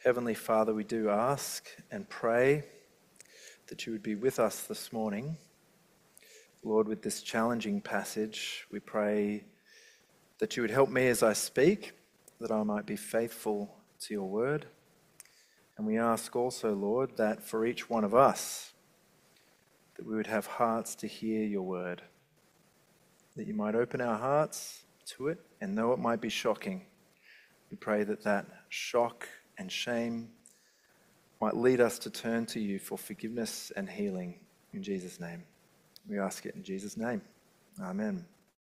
Heavenly Father, we do ask and pray that you would be with us this morning. Lord, with this challenging passage, we pray that you would help me as I speak, that I might be faithful to your word. And we ask also, Lord, that for each one of us, that we would have hearts to hear your word, that you might open our hearts to it, and though it might be shocking, we pray that that shock and shame might lead us to turn to you for forgiveness and healing in Jesus' name. We ask it in Jesus' name. Amen.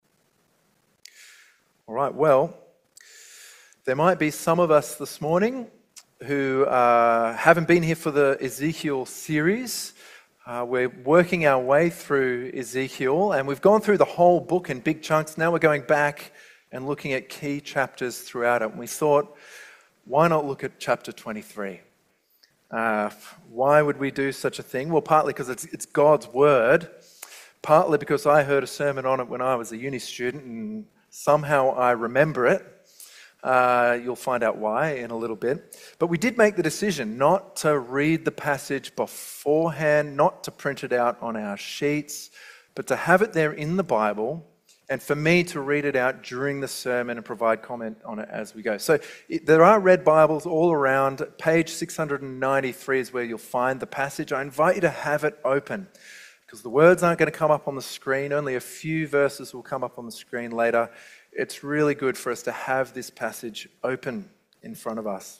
All right, well, there might be some of us this morning who haven't been here for the Ezekiel series. We're working our way through Ezekiel, and we've gone through the whole book in big chunks. Now we're going back and looking at key chapters throughout it. And we thought, why not look at chapter 23? Why would we do such a thing? Well, partly because it's God's word, partly because I heard a sermon on it when I was a uni student, and somehow I remember it. You'll find out why in a little bit. But we did make the decision not to read the passage beforehand, not to print it out on our sheets, but to have it there in the Bible, and for me to read it out during the sermon and provide comment on it as we go. So there are red Bibles all around. Page 693 is where you'll find the passage. I invite you to have it open, because the words aren't going to come up on the screen. Only a few verses will come up on the screen later. It's really good for us to have this passage open in front of us.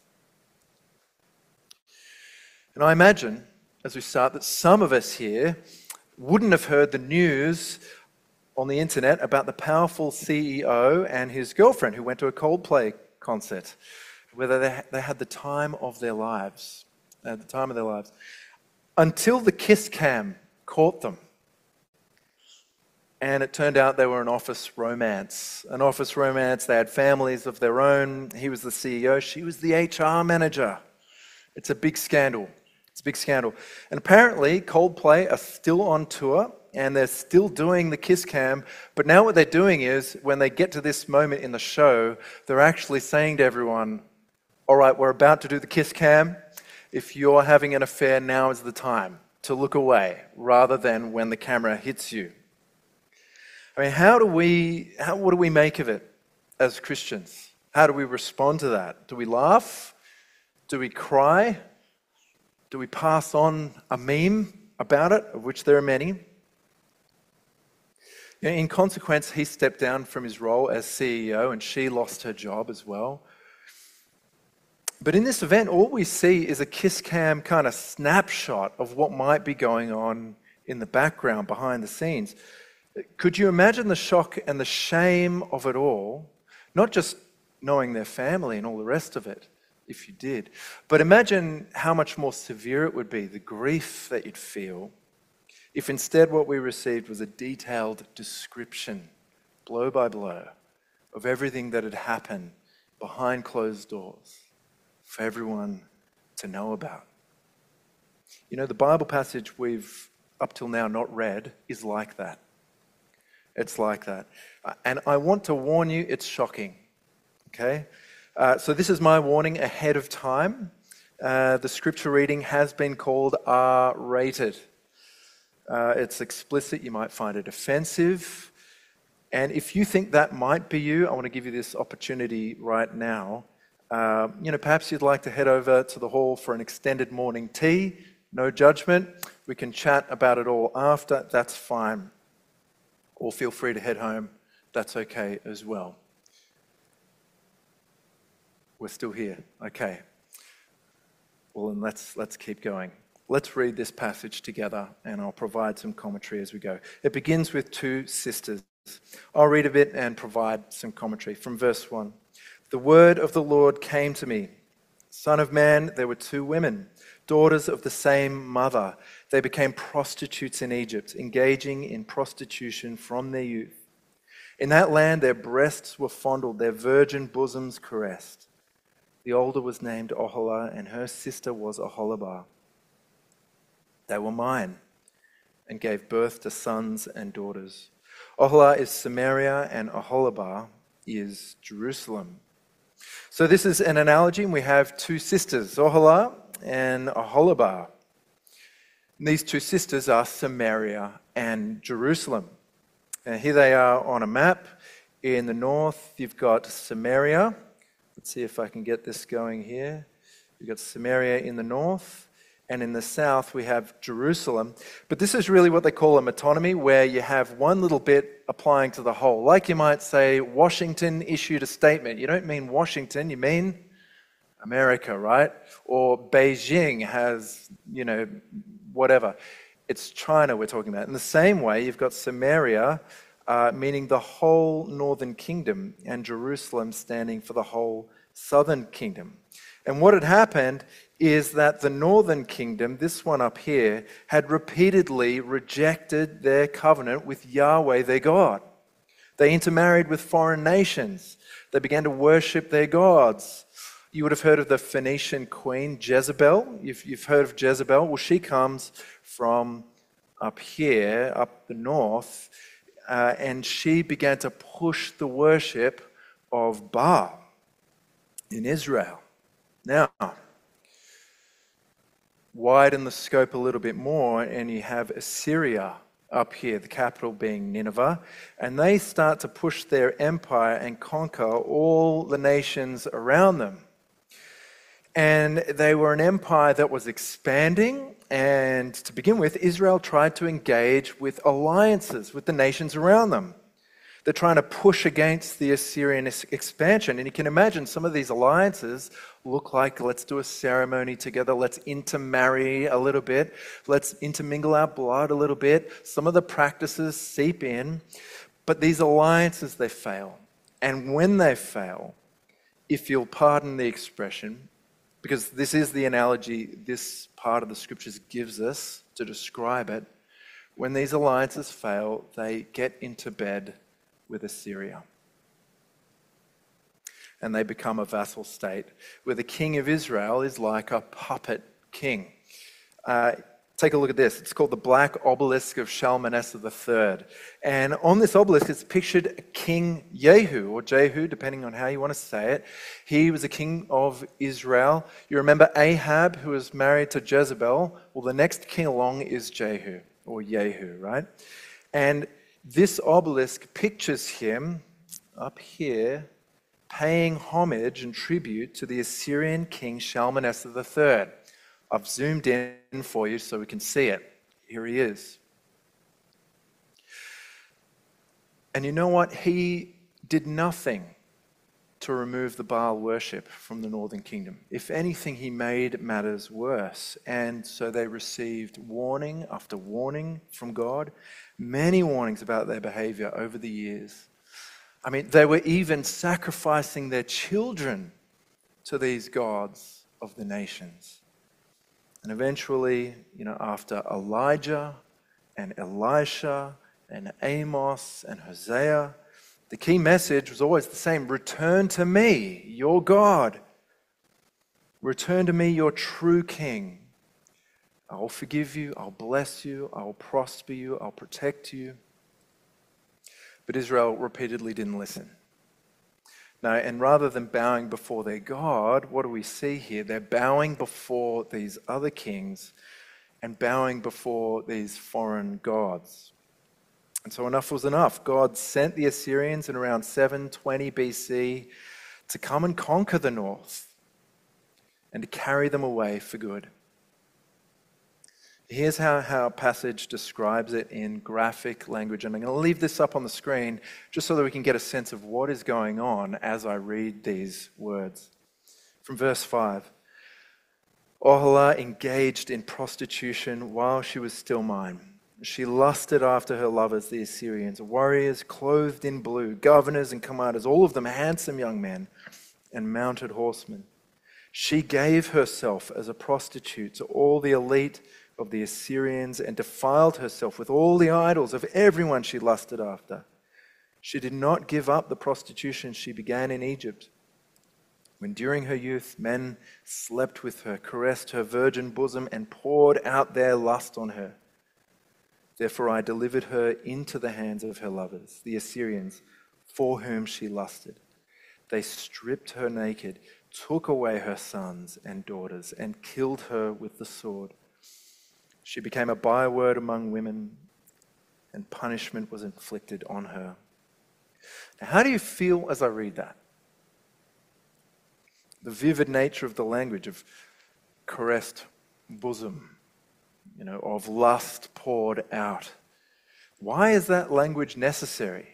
And I imagine, as we start, that some of us here wouldn't have heard the news on the internet about the powerful CEO and his girlfriend who went to a Coldplay concert, where they had the time of their lives. They had the time of their lives. Until the kiss cam caught them. And it turned out they were an office romance. An office romance. They had families of their own. He was the CEO. She was the HR manager. It's a big scandal. It's a big scandal. And apparently Coldplay are still on tour, and they're still doing the kiss cam. But now what they're doing is, when they get to this moment in the show, they're actually saying to everyone, all right, we're about to do the kiss cam. If you're having an affair, now is the time to look away, rather than when the camera hits you. I mean, what do we make of it as Christians? How do we respond to that? Do we laugh? Do we cry? Do we pass on a meme about it, of which there are many? In consequence, he stepped down from his role as CEO, and she lost her job as well. But in this event, all we see is a kiss cam kind of snapshot of what might be going on in the background, behind the scenes. Could you imagine the shock and the shame of it all? Not just knowing their family and all the rest of it, if you did, but imagine how much more severe it would be, the grief that you'd feel, if instead what we received was a detailed description, blow by blow, of everything that had happened behind closed doors for everyone to know about. You know, the Bible passage we've up till now not read is like that. It's like that. And I want to warn you, it's shocking. Okay? So this is my warning ahead of time. The scripture reading has been called R-rated. It's explicit. You might find it offensive. And if you think that might be you, I want to give you this opportunity right now. Perhaps you'd like to head over to the hall for an extended morning tea. No judgment. We can chat about it all after. That's fine. Or feel free to head home. That's okay as well. We're still here. Okay. Well, then let's keep going. Let's read this passage together, and I'll provide some commentary as we go. It begins with two sisters. I'll read a bit and provide some commentary from verse 1. The word of the Lord came to me. Son of man, there were two women, daughters of the same mother. They became prostitutes in Egypt, engaging in prostitution from their youth. In that land, their breasts were fondled, their virgin bosoms caressed. The older was named Oholah, and her sister was Aholibah. They were mine, and gave birth to sons and daughters. Oholah is Samaria, and Aholibah is Jerusalem. So this is an analogy, and we have two sisters, Zohala and Aholibah. And these two sisters are Samaria and Jerusalem. And here they are on a map. In the north, you've got Samaria. Let's see if I can get this going here. You've got Samaria in the north, and in the south, we have Jerusalem. But this is really what they call a metonymy, where you have one little bit applying to the whole. Like you might say, Washington issued a statement. You don't mean Washington, you mean America, right? Or Beijing has, whatever. It's China we're talking about. In the same way, you've got Samaria, meaning the whole northern kingdom, and Jerusalem standing for the whole southern kingdom. And what had happened is that the northern kingdom, this one up here, had repeatedly rejected their covenant with Yahweh, their God. They intermarried with foreign nations. They began to worship their gods. You would have heard of the Phoenician queen, Jezebel. You've heard of Jezebel. Well, she comes from up here, up the north, and she began to push the worship of Baal in Israel. Now, widen the scope a little bit more, and you have Assyria up here, the capital being Nineveh, and they start to push their empire and conquer all the nations around them. And they were an empire that was expanding, and to begin with, Israel tried to engage with alliances with the nations around them. They're trying to push against the Assyrian expansion. And you can imagine some of these alliances look like, let's do a ceremony together, let's intermarry a little bit, let's intermingle our blood a little bit. Some of the practices seep in, but these alliances, they fail. And when they fail, if you'll pardon the expression, because this is the analogy this part of the scriptures gives us to describe it, when these alliances fail, they get into bed with Assyria. And they become a vassal state, where the king of Israel is like a puppet king. Take a look at this. It's called the Black Obelisk of Shalmaneser III. And on this obelisk is pictured King Jehu, or Jehu, depending on how you want to say it. He was a king of Israel. You remember Ahab, who was married to Jezebel? Well, the next king along is Jehu, or Jehu, right? And this obelisk pictures him up here paying homage and tribute to the Assyrian king Shalmaneser III. I've zoomed in for you so we can see it. Here he is. And you know what? He did nothing to remove the Baal worship from the northern kingdom. If anything, he made matters worse. And so they received warning after warning from God, many warnings about their behavior over the years. I mean, they were even sacrificing their children to these gods of the nations. And eventually, after Elijah and Elisha and Amos and Hosea, the key message was always the same: return to me, your God. Return to me, your true king. I'll forgive you, I'll bless you, I'll prosper you, I'll protect you. But Israel repeatedly didn't listen. No, and rather than bowing before their God, what do we see here? They're bowing before these other kings and bowing before these foreign gods. And so enough was enough. God sent the Assyrians in around 720 BC to come and conquer the north and to carry them away for good. Here's how our passage describes it in graphic language. And I'm going to leave this up on the screen just so that we can get a sense of what is going on as I read these words. From verse 5. Oholah engaged in prostitution while she was still mine. She lusted after her lovers, the Assyrians, warriors clothed in blue, governors and commanders, all of them handsome young men and mounted horsemen. She gave herself as a prostitute to all the elite of the Assyrians and defiled herself with all the idols of everyone she lusted after. She did not give up the prostitution she began in Egypt, when during her youth men slept with her, caressed her virgin bosom, and poured out their lust on her. Therefore I delivered her into the hands of her lovers, the Assyrians, for whom she lusted. They stripped her naked, took away her sons and daughters, and killed her with the sword. She became a byword among women, and punishment was inflicted on her. Now, how do you feel as I read that? The vivid nature of the language of caressed bosom, of lust poured out. Why is that language necessary?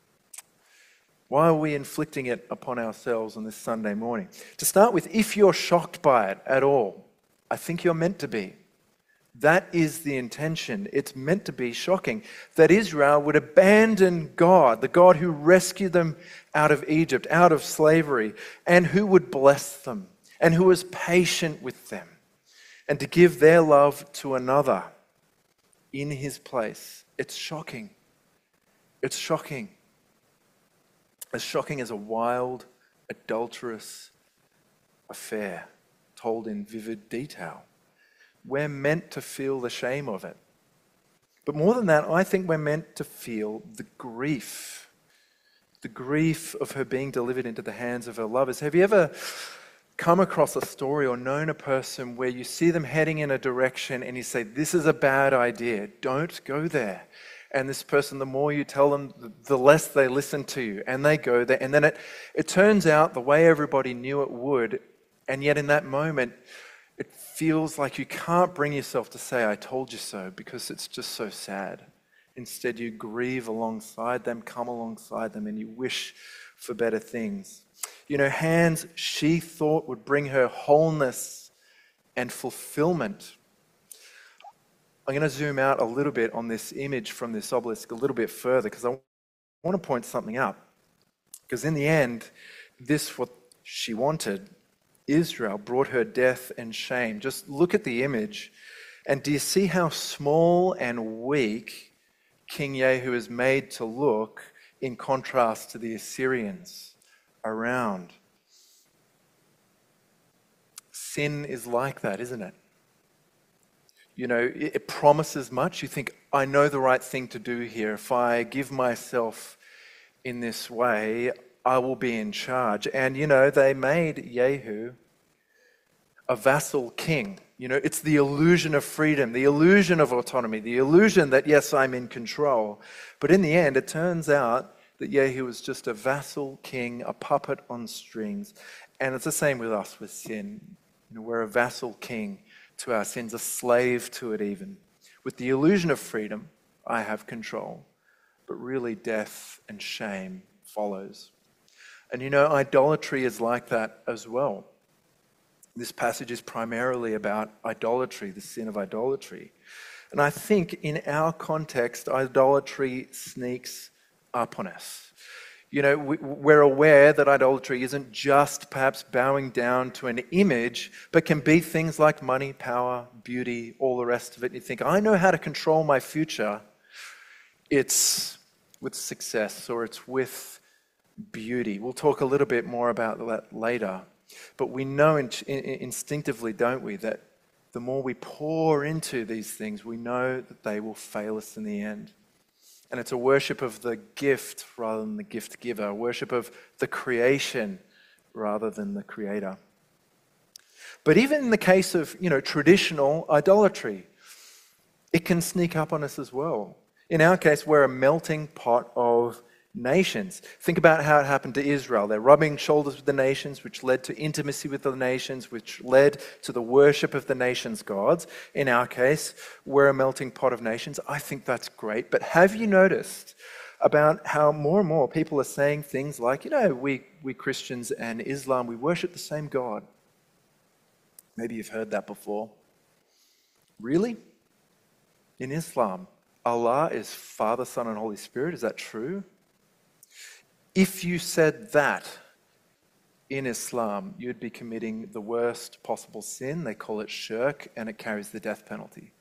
Why are we inflicting it upon ourselves on this Sunday morning? To start with, if you're shocked by it at all, I think you're meant to be. That is the intention. It's meant to be shocking that Israel would abandon God, the God who rescued them out of Egypt, out of slavery, and who would bless them, and who was patient with them, and to give their love to another in his place. It's shocking. It's shocking. As shocking as a wild, adulterous affair told in vivid detail. We're meant to feel the shame of it. But more than that, I think we're meant to feel the grief of her being delivered into the hands of her lovers. Have you ever come across a story or known a person where you see them heading in a direction and you say, this is a bad idea, don't go there? And this person, the more you tell them, the less they listen to you, and they go there. And then it turns out the way everybody knew it would, and yet in that moment, it feels like you can't bring yourself to say, I told you so, because it's just so sad. Instead, you grieve alongside them, come alongside them, and you wish for better things. Hands she thought would bring her wholeness and fulfillment. I'm going to zoom out a little bit on this image from this obelisk a little bit further because I want to point something out. Because in the end, what she wanted, Israel, brought her death and shame. Just look at the image, and do you see how small and weak King Jehu is made to look in contrast to the Assyrians around? Sin is like that, isn't it? It promises much. You think, I know the right thing to do here. If I give myself in this way, I will be in charge. And, they made Jehu a vassal king. It's the illusion of freedom, the illusion of autonomy, the illusion that, yes, I'm in control. But in the end, it turns out that Jehu was just a vassal king, a puppet on strings. And it's the same with us with sin. We're a vassal king to our sins, a slave to it even. With the illusion of freedom, I have control. But really death and shame follows. And idolatry is like that as well. This passage is primarily about idolatry, the sin of idolatry. And I think in our context, idolatry sneaks up on us. We're aware that idolatry isn't just perhaps bowing down to an image, but can be things like money, power, beauty, all the rest of it. You think, I know how to control my future. It's with success or it's with beauty. We'll talk a little bit more about that later. But we know instinctively, don't we, that the more we pour into these things, we know that they will fail us in the end. And it's a worship of the gift rather than the gift giver, a worship of the creation rather than the creator. But even in the case of, traditional idolatry, it can sneak up on us as well. In our case, we're a melting pot of nations. Think about how it happened to Israel. They're rubbing shoulders with the nations, which led to intimacy with the nations, which led to the worship of the nations' gods. In our case, we're a melting pot of nations. I think that's great. But have you noticed about how more and more people are saying things like, we Christians and Islam, we worship the same God? Maybe you've heard that before. Really? In Islam, Allah is Father, Son, and Holy Spirit. Is that true? If you said that in Islam, you'd be committing the worst possible sin. They call it shirk, and it carries the death penalty.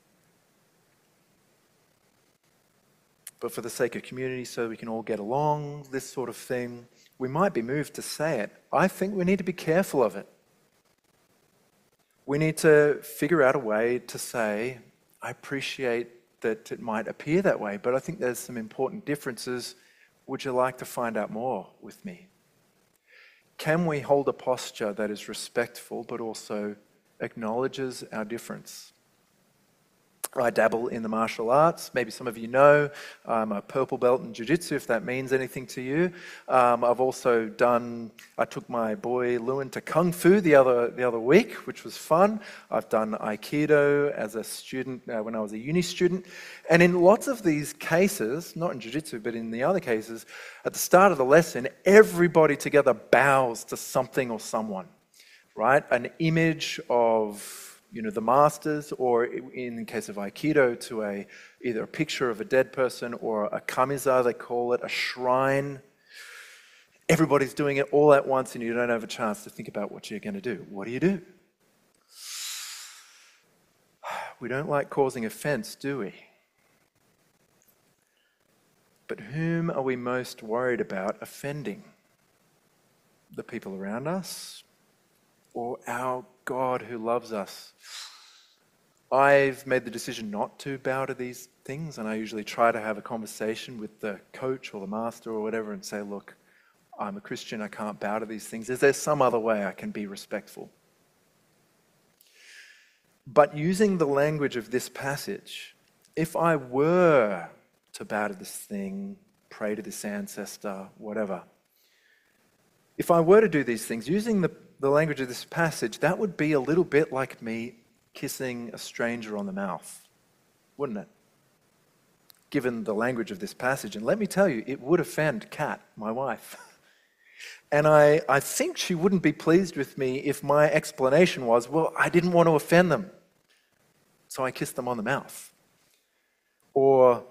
But for the sake of community, so we can all get along, this sort of thing, we might be moved to say it. I think we need to be careful of it. We need to figure out a way to say, I appreciate that it might appear that way, but I think there's some important differences. Would you like to find out more with me? can we hold a posture that is respectful but also acknowledges our difference? I dabble in the martial arts. Maybe some of you know I'm a purple belt in jiu-jitsu, if that means anything to you. I took my boy Lewin to Kung Fu the other week, which was fun. I've done Aikido as a student when I was a uni student. And in lots of these cases, not in jiu-jitsu, but in the other cases, at the start of the lesson, everybody together bows to something or someone, right? An image of the masters, or in the case of Aikido, to either a picture of a dead person or a kamiza, they call it, a shrine. Everybody's doing it all at once and you don't have a chance to think about what you're going to do. What do? We don't like causing offense, do we? But whom are we most worried about offending? The people around us or our God who loves us? I've made the decision not to bow to these things, and I usually try to have a conversation with the coach or the master or whatever and say, look, I'm a Christian, I can't bow to these things. Is there some other way I can be respectful? But using the language of this passage, if I were to bow to this thing, pray to this ancestor, whatever, if I were to do these things, using the language of this passage, that would be a little bit like me kissing a stranger on the mouth, wouldn't it? Given the language of this passage. And let me tell you, it would offend Kat, my wife. And I think she wouldn't be pleased with me if my explanation was, well, I didn't want to offend them, so I kissed them on the mouth. Or,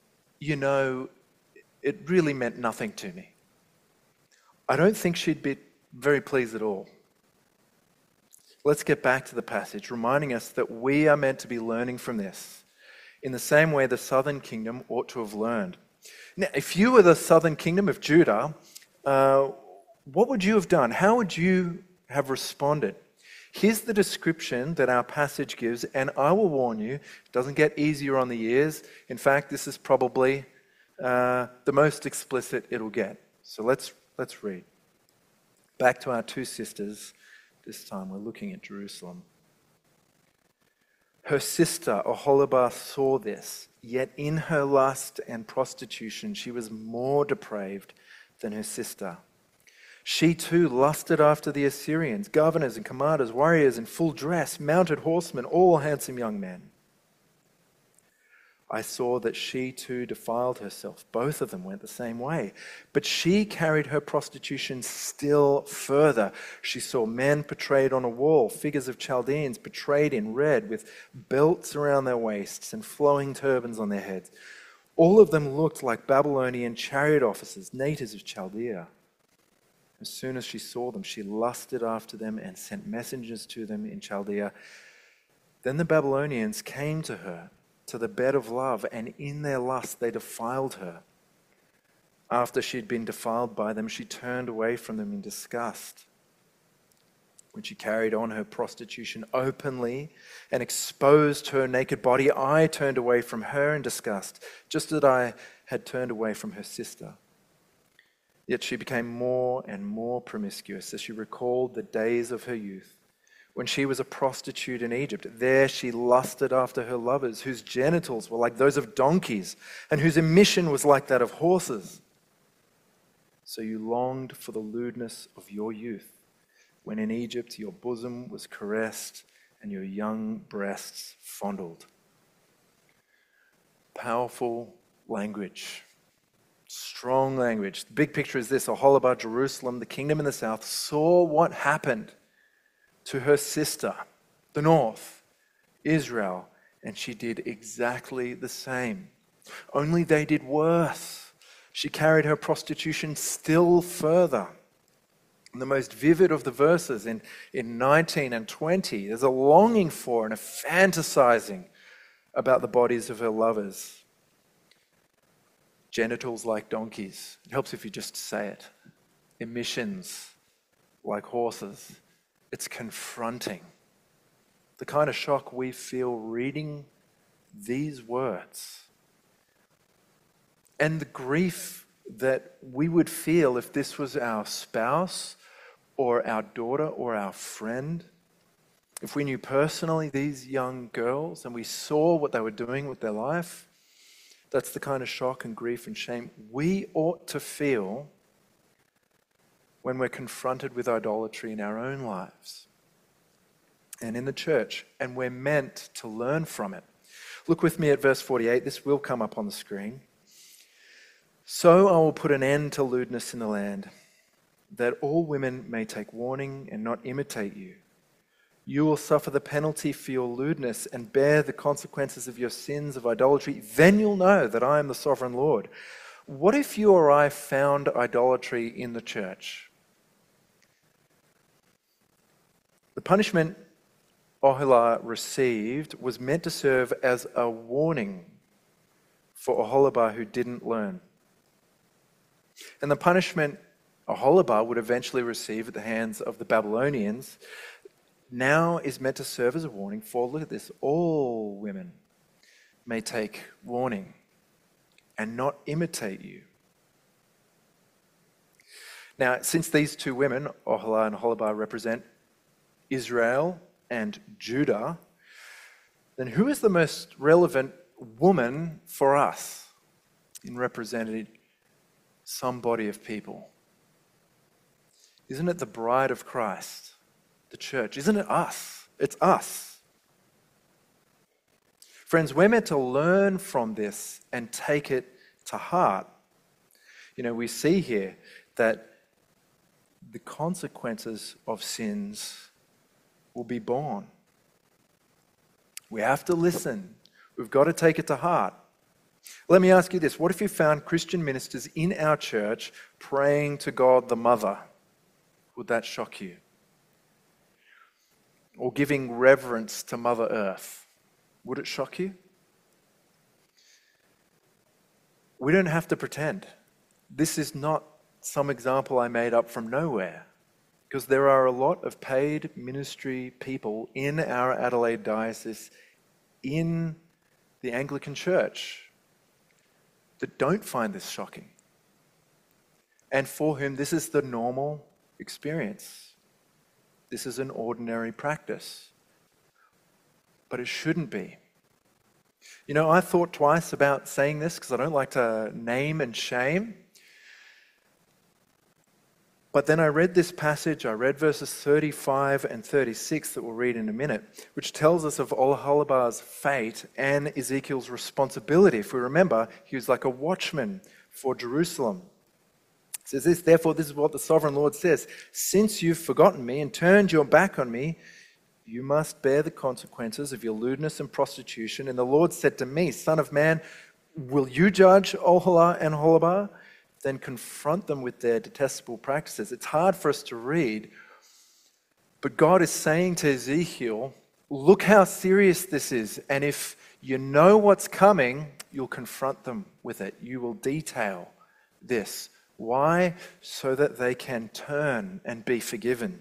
it really meant nothing to me. I don't think she'd be very pleased at all. Let's get back to the passage, reminding us that we are meant to be learning from this in the same way the southern kingdom ought to have learned. Now, if you were the southern kingdom of Judah, what would you have done? How would you have responded? Here's the description that our passage gives, and I will warn you, it doesn't get easier on the ears. In fact, this is probably the most explicit it'll get. So let's read. Back to our two sisters. This time we're looking at Jerusalem. Her sister Oholibah saw this, yet in her lust and prostitution she was more depraved than her sister. She too lusted after the Assyrians, governors and commanders, warriors in full dress, mounted horsemen, all handsome young men. I saw that she too defiled herself. Both of them went the same way. But she carried her prostitution still further. She saw men portrayed on a wall, figures of Chaldeans portrayed in red with belts around their waists and flowing turbans on their heads. All of them looked like Babylonian chariot officers, natives of Chaldea. As soon as she saw them, she lusted after them and sent messengers to them in Chaldea. Then the Babylonians came to her, to the bed of love, and in their lust they defiled her. After she'd been defiled by them, she turned away from them in disgust. When she carried on her prostitution openly and exposed her naked body, I turned away from her in disgust, just as I had turned away from her sister. Yet she became more and more promiscuous as she recalled the days of her youth, when she was a prostitute in Egypt. There she lusted after her lovers, whose genitals were like those of donkeys, and whose emission was like that of horses. So you longed for the lewdness of your youth, when in Egypt your bosom was caressed and your young breasts fondled. Powerful language. Strong language. The big picture is this: Oholibah, Jerusalem, the kingdom in the south, saw what happened to her sister, the north, Israel, and she did exactly the same. Only they did worse. She carried her prostitution still further. And the most vivid of the verses in 19 and 20, there's a longing for and a fantasizing about the bodies of her lovers. Genitals like donkeys. It helps if you just say it. Emissions like horses. It's confronting. The kind of shock we feel reading these words. And the grief that we would feel if this was our spouse or our daughter or our friend, if we knew personally these young girls and we saw what they were doing with their life, that's the kind of shock and grief and shame we ought to feel when we're confronted with idolatry in our own lives and in the church, and we're meant to learn from it. Look with me at verse 48. This will come up on the screen. So I will put an end to lewdness in the land, that all women may take warning and not imitate you. You will suffer the penalty for your lewdness and bear the consequences of your sins of idolatry. Then you'll know that I am the sovereign Lord. What if you or I found idolatry in the church? The punishment Oholah received was meant to serve as a warning for Oholibah who didn't learn. And the punishment Oholibah would eventually receive at the hands of the Babylonians now is meant to serve as a warning for, look at this, all women may take warning and not imitate you. Now, since these two women, Oholah and Oholibah, represent Israel and Judah, then who is the most relevant woman for us in representing some body of people? Isn't it the bride of Christ, the church? Isn't it us? It's us. Friends, we're meant to learn from this and take it to heart. You know, we see here that the consequences of sins will be borne. We have to listen. We've got to take it to heart. Let me ask you this. What if you found Christian ministers in our church praying to God the Mother? Would that shock you? Or giving reverence to Mother Earth? Would it shock you? We don't have to pretend. This is not some example I made up from nowhere, because there are a lot of paid ministry people in our Adelaide diocese, in the Anglican Church, that don't find this shocking, and for whom this is the normal experience. This is an ordinary practice. But it shouldn't be. You know, I thought twice about saying this because I don't like to name and shame. But then I read this passage, I read verses 35 and 36 that we'll read in a minute, which tells us of Oholibah's fate and Ezekiel's responsibility. If we remember, he was like a watchman for Jerusalem. It says this, therefore, this is what the sovereign Lord says. Since you've forgotten me and turned your back on me, you must bear the consequences of your lewdness and prostitution. And the Lord said to me, Son of man, will you judge Oholah and Oholibah? Then confront them with their detestable practices. It's hard for us to read, but God is saying to Ezekiel, look how serious this is. And if you know what's coming, you'll confront them with it. You will detail this. Why? So that they can turn and be forgiven.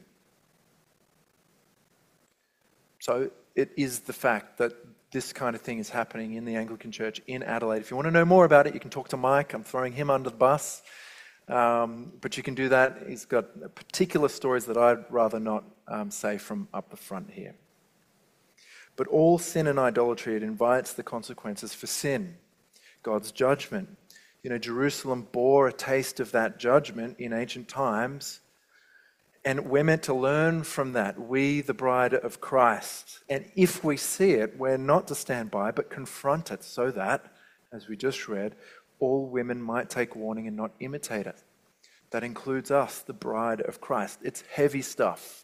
So it is the fact that this kind of thing is happening in the Anglican Church in Adelaide. If you want to know more about it, you can talk to Mike. I'm throwing him under the bus. But you can do that. He's got particular stories that I'd rather not say from up the front here. But all sin and idolatry, it invites the consequences for sin, God's judgment. You know, Jerusalem bore a taste of that judgment in ancient times, and we're meant to learn from that, we, the bride of Christ. And if we see it, we're not to stand by, but confront it so that, as we just read, all women might take warning and not imitate it. That includes us, the bride of Christ. It's heavy stuff.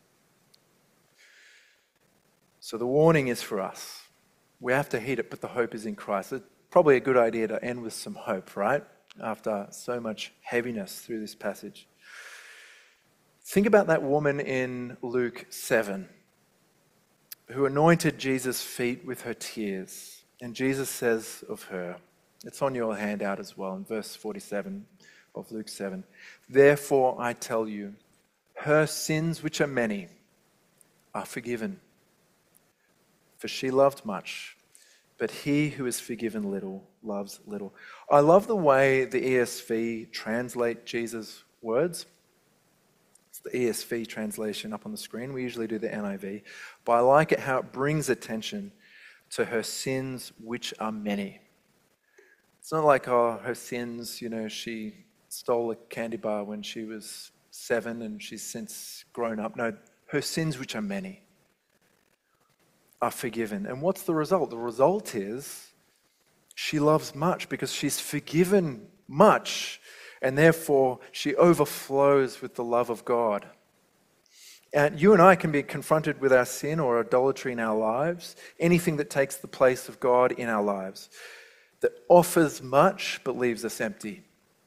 So the warning is for us. We have to heed it, but the hope is in Christ. It's probably a good idea to end with some hope, right? After so much heaviness through this passage. Think about that woman in Luke 7 who anointed Jesus' feet with her tears. And Jesus says of her, it's on your handout as well in verse 47 of Luke 7. Therefore I tell you, her sins, which are many, are forgiven. For she loved much, but he who is forgiven little loves little. I love the way the ESV translate Jesus' words. the ESV translation up on the screen. We usually do the NIV. But I like it how it brings attention to her sins, which are many. It's not like, oh, her sins, she stole a candy bar when she was 7 and she's since grown up. No, her sins, which are many, are forgiven. And what's the result? The result is she loves much because she's forgiven much, and therefore she overflows with the love of God. And you and I can be confronted with our sin or idolatry in our lives, anything that takes the place of God in our lives, that offers much but leaves us empty.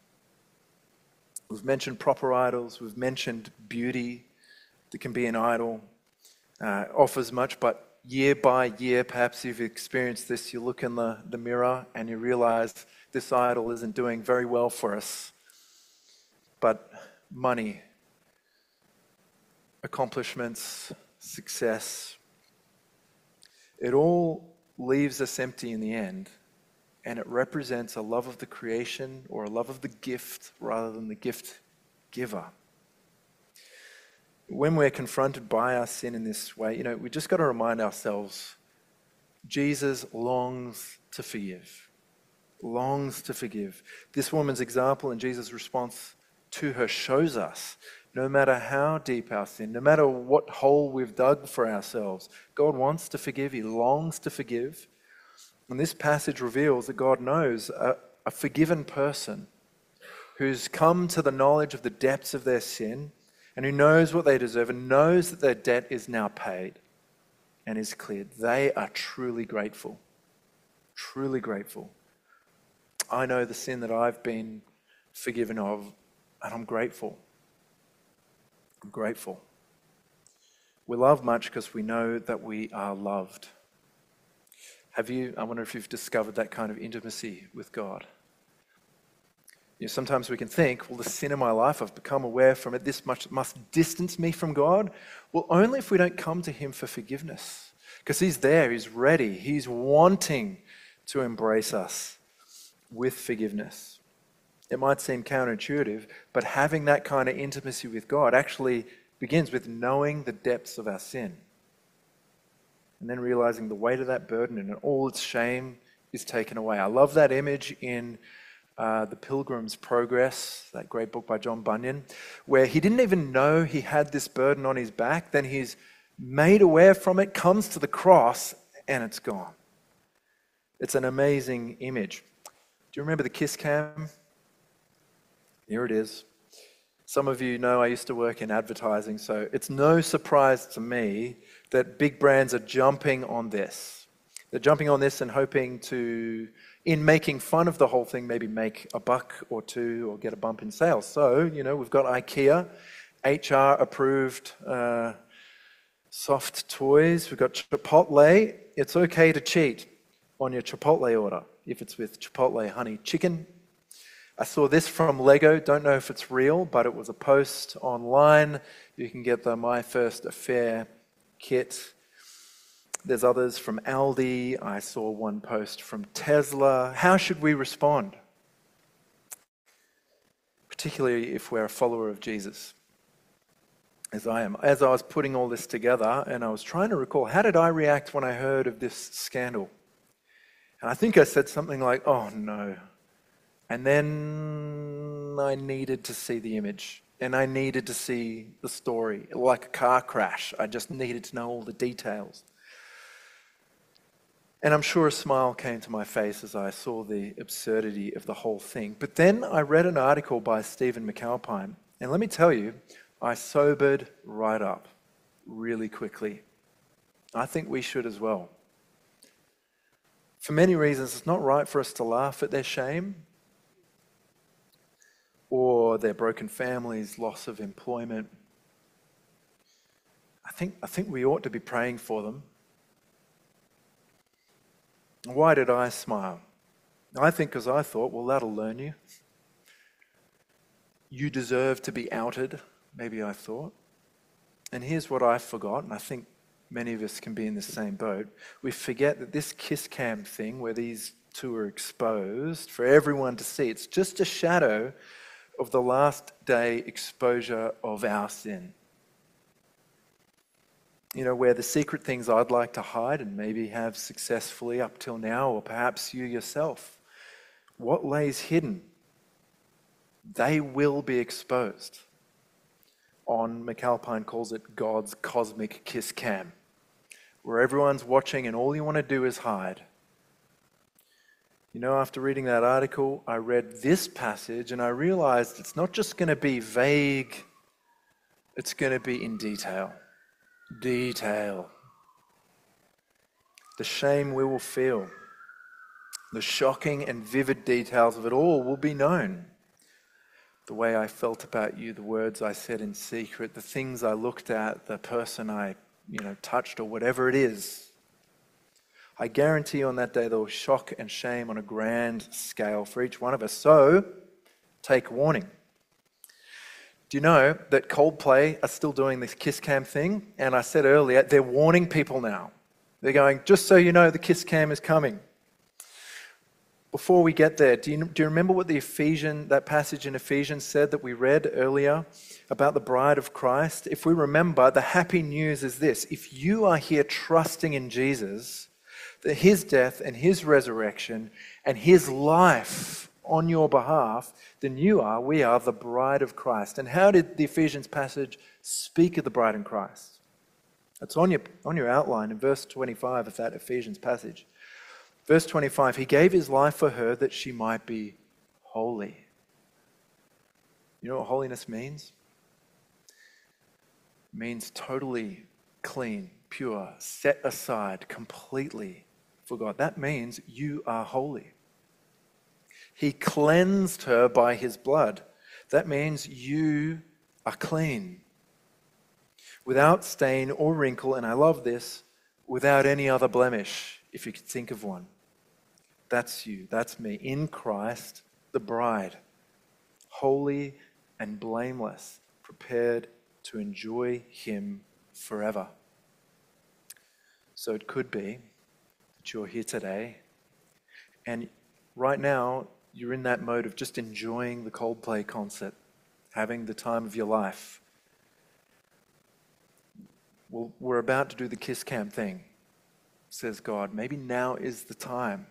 We've mentioned proper idols, we've mentioned beauty that can be an idol, offers much, but year by year, perhaps you've experienced this, you look in the mirror and you realize this idol isn't doing very well for us. But money, accomplishments, success, it all leaves us empty in the end, and it represents a love of the creation or a love of the gift rather than the gift giver. When we're confronted by our sin in this way, we just got to remind ourselves, Jesus longs to forgive. Longs to forgive. This woman's example and Jesus' response to her shows us, no matter how deep our sin, no matter what hole we've dug for ourselves, God wants to forgive. He longs to forgive. And this passage reveals that God knows a forgiven person who's come to the knowledge of the depths of their sin and who knows what they deserve and knows that their debt is now paid and is cleared. They are truly grateful. Truly grateful. I know the sin that I've been forgiven of, and I'm grateful. I'm grateful. We love much because we know that we are loved. I wonder if you've discovered that kind of intimacy with God. Sometimes we can think, well, the sin in my life, I've become aware from it, this much must distance me from God. Well, only if we don't come to him for forgiveness. Because he's there, he's ready, he's wanting to embrace us with forgiveness. It might seem counterintuitive, but having that kind of intimacy with God actually begins with knowing the depths of our sin. And then realizing the weight of that burden and all its shame is taken away. I love that image in The Pilgrim's Progress, that great book by John Bunyan, where he didn't even know he had this burden on his back. Then he's made aware from it, comes to the cross, and it's gone. It's an amazing image. Do you remember the Kiss Cam? Here it is. Some of you know I used to work in advertising, so it's no surprise to me that big brands are jumping on this. They're jumping on this and hoping to, in making fun of the whole thing, maybe make a buck or two or get a bump in sales. So, we've got IKEA, HR-approved soft toys. We've got Chipotle. It's okay to cheat on your Chipotle order if it's with Chipotle honey chicken. I saw this from Lego. Don't know if it's real, but it was a post online. You can get the My First Affair kit. There's others from Aldi. I saw one post from Tesla. How should we respond? Particularly if we're a follower of Jesus, as I am. As I was putting all this together and I was trying to recall, how did I react when I heard of this scandal? And I think I said something like, oh no. And then I needed to see the image. And I needed to see the story, like a car crash. I just needed to know all the details. And I'm sure a smile came to my face as I saw the absurdity of the whole thing. But then I read an article by Stephen McAlpine. And let me tell you, I sobered right up really quickly. I think we should as well. For many reasons, it's not right for us to laugh at their shame or their broken families, loss of employment. I think we ought to be praying for them. Why did I smile? I think because I thought, well, that'll learn you. You deserve to be outed, maybe I thought. And here's what I forgot, and I think many of us can be in the same boat. We forget that this kiss cam thing, where these two are exposed for everyone to see, it's just a shadow of the last day exposure of our sin. You know, where the secret things I'd like to hide and maybe have successfully up till now, or perhaps you yourself, what lays hidden, they will be exposed on, McAlpine calls it God's cosmic kiss cam, where everyone's watching and all you want to do is hide. You know, after reading that article, I read this passage and I realized it's not just going to be vague, it's going to be in detail. Detail. The shame we will feel, the shocking and vivid details of it all will be known. The way I felt about you, the words I said in secret, the things I looked at, the person I, touched, or whatever it is. I guarantee on that day there will be shock and shame on a grand scale for each one of us. So, take warning. Do you know that Coldplay are still doing this Kiss Cam thing? And I said earlier, they're warning people now. They're going, just so you know, the Kiss Cam is coming. Before we get there, do you remember what that passage in Ephesians said that we read earlier about the bride of Christ? If we remember, the happy news is this. If you are here trusting in Jesus, that his death and his resurrection and his life on your behalf, then we are the bride of Christ. And how did the Ephesians passage speak of the bride in Christ? It's on your outline in verse 25 of that Ephesians passage. Verse 25, he gave his life for her that she might be holy. You know what holiness means? It means totally clean, pure, set aside completely for God. That means you are holy. He cleansed her by his blood. That means you are clean. Without stain or wrinkle, and I love this, without any other blemish, if you could think of one. That's you, that's me, in Christ, the bride, holy and blameless, prepared to enjoy him forever. So it could be that you're here today, and right now you're in that mode of just enjoying the Coldplay concert, having the time of your life. Well, we're about to do the Kiss Cam thing, says God. Maybe now is the time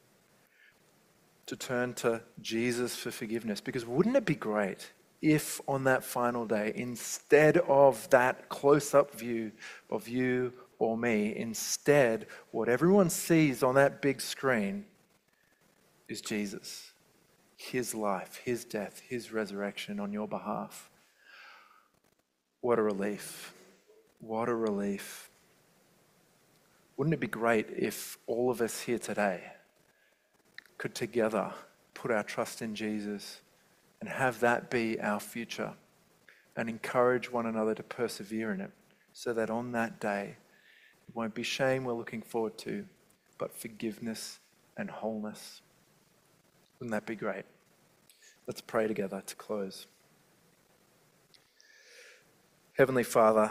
to turn to Jesus for forgiveness. Because wouldn't it be great if on that final day, instead of that close-up view of you or me, instead what everyone sees on that big screen is Jesus, his life, his death, his resurrection on your behalf. What a relief. What a relief. Wouldn't it be great if all of us here today could together put our trust in Jesus and have that be our future and encourage one another to persevere in it so that on that day it won't be shame we're looking forward to, but forgiveness and wholeness. Wouldn't that be great? Let's pray together to close. Heavenly Father,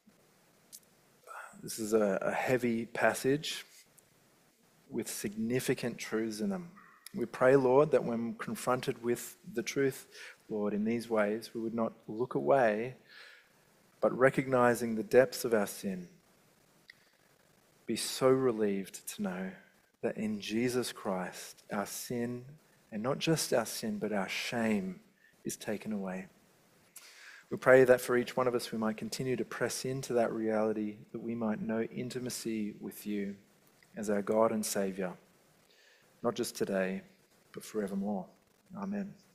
this is a heavy passage with significant truths in them. We pray, Lord, that when confronted with the truth, Lord, in these ways, we would not look away, but recognizing the depths of our sin, be so relieved to know that in Jesus Christ, our sin, and not just our sin, but our shame, is taken away. We pray that for each one of us, we might continue to press into that reality, that we might know intimacy with you as our God and Savior, not just today, but forevermore. Amen.